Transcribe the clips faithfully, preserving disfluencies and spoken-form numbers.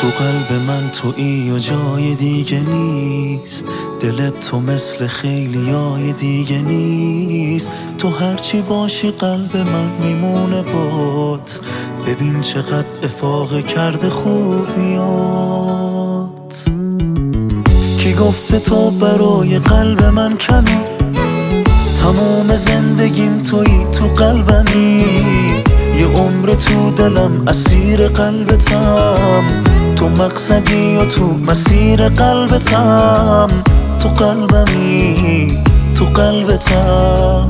تو قلب من تویی و جای دیگه نیست، دلت تو مثل خیلیای دیگه نیست. تو هرچی باشی قلب من میمونه بات، ببین چقدر افاقه کرده خوبیات. کی گفته تو برای قلب من کمی، تمام زندگیم تویی، تو قلبمی. یه عمر تو دلم اسیر قلبتم، تو مقصدی و تو مسیر قلبتم. تو قلبمی، تو قلبتم.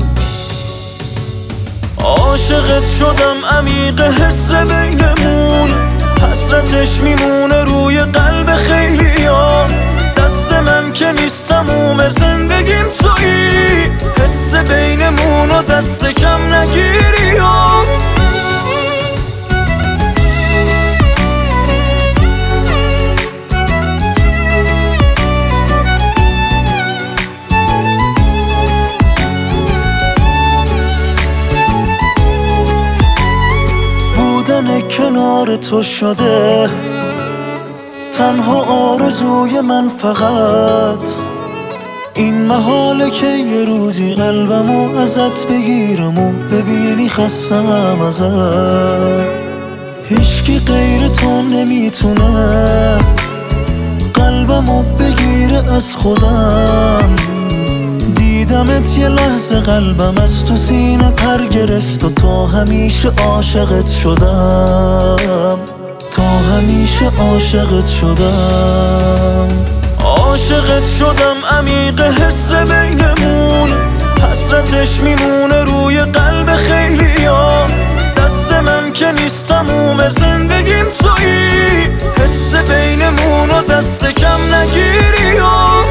عاشقت شدم عمیق حس بینمون، حسرتش میمونه روی قلب خیلیا. دست من که نیست تموم زندگیم تویی، حس بینمون و دست کم نگیری ها. بودن کنار تو شده تنها آرزوی من، فقط این محاله که یه روزی قلبمو ازت بگیرم و ببینی خستم ازت. هیچکی غیر تو نمیتونه قلبمو بگیره از خودم. دیدمت یه لحظه قلبم از تو سینه پر گرفت و تا همیشه عاشقت شدم، تا همیشه عاشقت شدم. عاشقت شدم عمیق حس بینمون، حسرتش میمونه روی قلب خیلیا. دست من که نیست تموم زندگیم تویی، حس بینمون و دست کم نگیری ها.